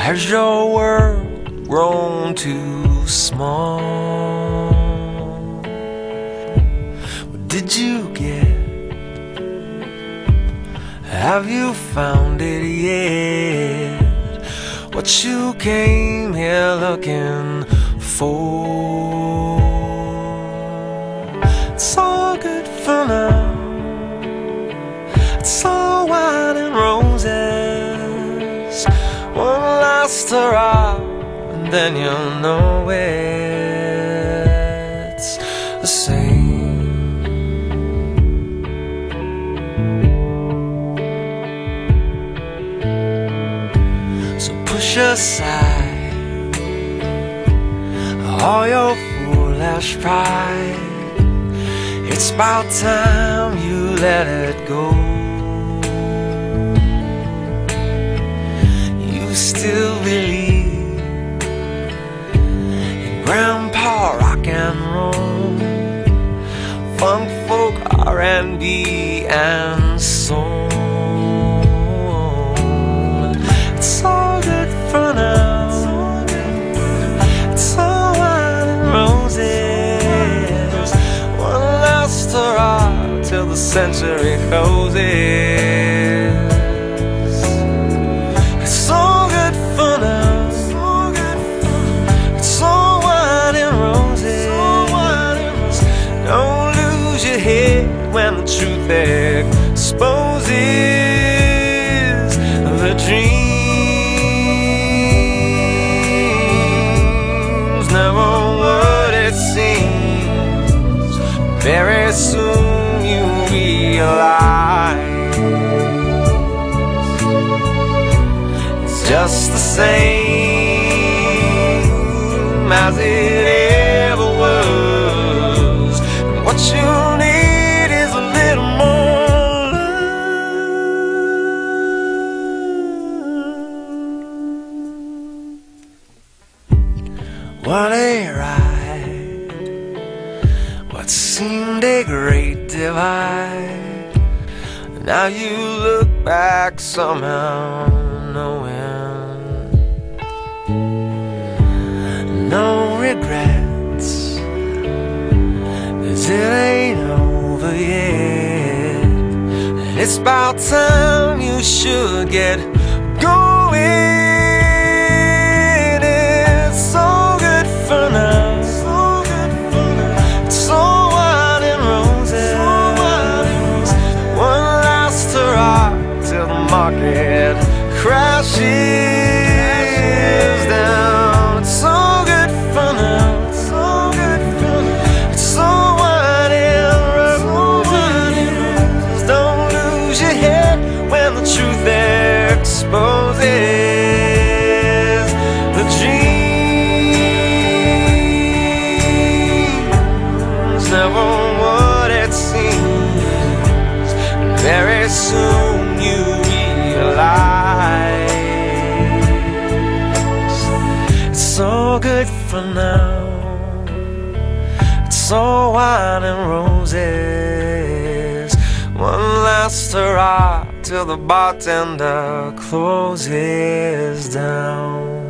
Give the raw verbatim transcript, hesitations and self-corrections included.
Has your world grown too small? What did you get? Have you found it yet? What you came here looking for? It's all good for now. It's all wine and roses. One last hurrah, and then you'll know it's the same. So push aside all your foolish pride. It's about time you let it go. You still believe in grandpa rock and roll, funk, folk, R and B and soul. It's all good for now. It's all wine and roses. One last hurrah till the century closes. It's all good for now. It's all wine and roses. Don't lose your head when the truth exposes the dreams. Never what it seems. Very soon you realize it's just the same as it ever was. And what you need is a little more love. What a ride, what seemed a great divide. Now you look back somehow knowing no regrets, 'cause it ain't over yet. And it's about time you should get going. It's so good for now. It's all wine and roses. One last hurrah till the market crashes down. It's so good for now. It's so wine and roses. Don't lose your head when the truth exposes the dreams. Never what it seems. And very soon you realize it's all good for now. It's all wine and roses. One last hurrah till the bartender closes down.